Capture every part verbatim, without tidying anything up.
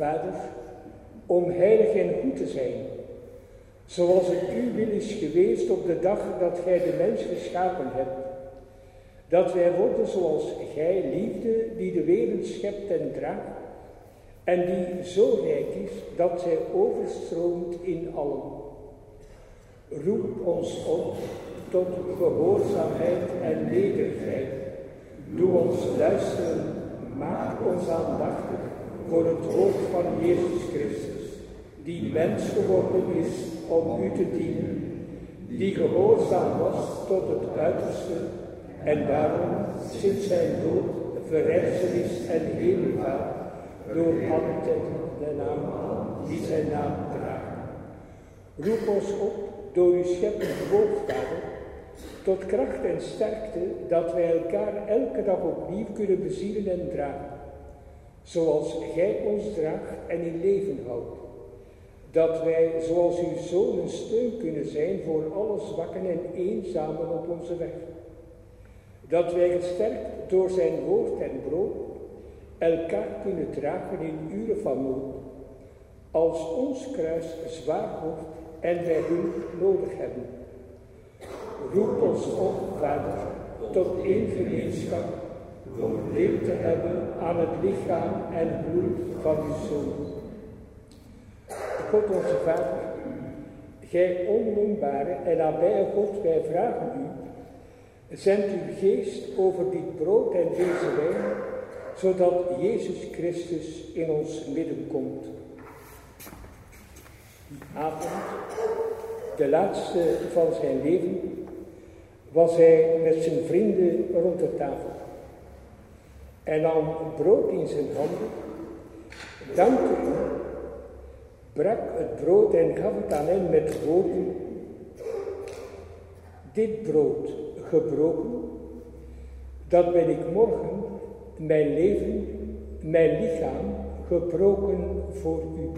Vader, om heilig en goed te zijn, zoals het uw wil is geweest op de dag dat gij de mens geschapen hebt. Dat wij worden zoals gij, liefde, die de wereld schept en draagt, en die zo rijk is dat zij overstroomt in allen. Roep ons op tot gehoorzaamheid en nederigheid. Doe ons luisteren, maak ons aandachtig voor het woord van Jezus Christus, die mens geworden is om u te dienen, die gehoorzaam was tot het uiterste en daarom sinds zijn dood verrijzen is en hemelvaart door altijd de naam die zijn naam draagt. Roep ons op door uw scheppend woord, Vader, tot kracht en sterkte, dat wij elkaar elke dag opnieuw kunnen bezielen en dragen, zoals gij ons draagt en in leven houdt. Dat wij, zoals uw Zoon, een steun kunnen zijn voor alle zwakken en eenzamen op onze weg. Dat wij gesterkt door zijn woord en brood elkaar kunnen dragen in uren van nood, als ons kruis zwaar wordt en wij hulp nodig hebben. Roep ons op, Vader, tot één gemeenschap, om deel te hebben aan het lichaam en bloed van uw Zoon. God onze Vader, gij onnoembare en nabije God, wij vragen u, zend uw geest over dit brood en deze wijn, zodat Jezus Christus in ons midden komt. Die avond, de laatste van zijn leven, was hij met zijn vrienden rond de tafel. En nam brood in zijn handen, dankte u, brak het brood en gaf het aan hen met woorden: dit brood gebroken, dat ben ik morgen, mijn leven, mijn lichaam, gebroken voor u.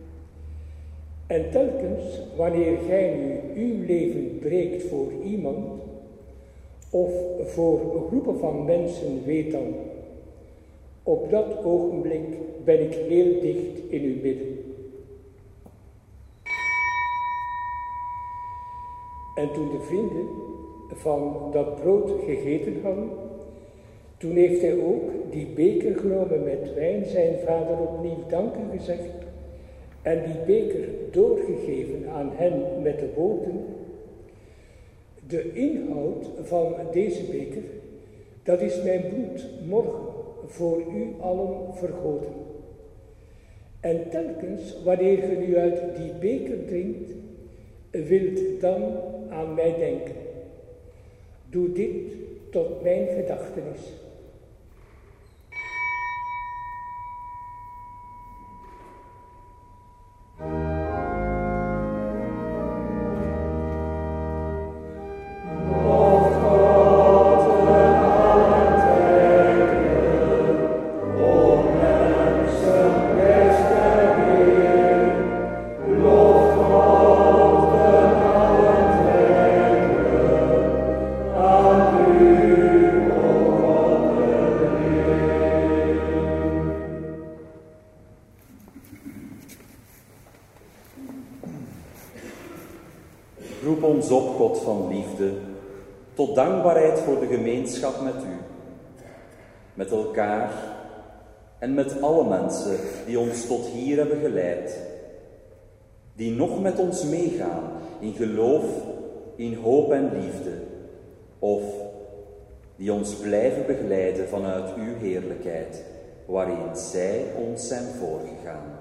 En telkens, wanneer gij nu uw leven breekt voor iemand, of voor groepen van mensen, weet dan, op dat ogenblik ben ik heel dicht in uw midden. En toen de vrienden van dat brood gegeten hadden, toen heeft hij ook die beker genomen met wijn, zijn vader opnieuw danken gezegd, en die beker doorgegeven aan hen met de woorden: de inhoud van deze beker, dat is mijn bloed, morgen voor u allen vergoten. En telkens, wanneer ge nu uit die beker drinkt, wilt dan aan mij denken. Doe dit tot mijn gedachtenis. Roep ons op, God van liefde, tot dankbaarheid voor de gemeenschap met u, met elkaar en met alle mensen die ons tot hier hebben geleid, die nog met ons meegaan in geloof, in hoop en liefde, of die ons blijven begeleiden vanuit uw heerlijkheid, waarin zij ons zijn voorgegaan.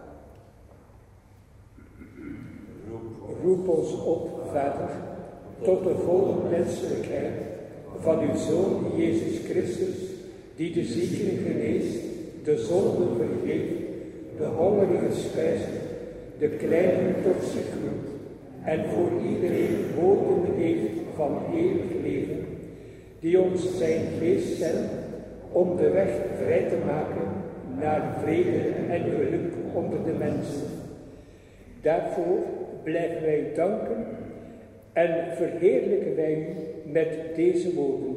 Roep ons op, Vader, tot de volle menselijkheid van uw Zoon Jezus Christus, die de zieken geneest, de zonden vergeeft, de hongerigen spijst, de kleinen tot zich roept, en voor iedereen woorden heeft van eeuwig leven, die ons zijn geest zendt om de weg vrij te maken naar vrede en geluk onder de mensen. Daarvoor blijven wij u danken en verheerlijken wij u met deze woorden.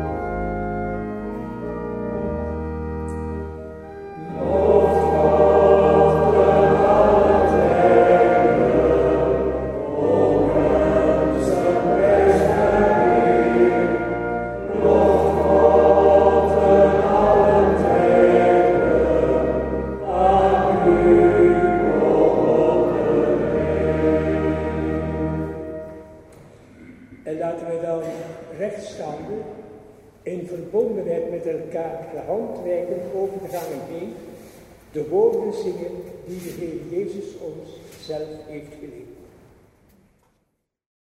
Loof God. verbondenheid met elkaar de hand reiken over de gangen heen, de woorden zingen die de Heer Jezus ons zelf heeft geleerd.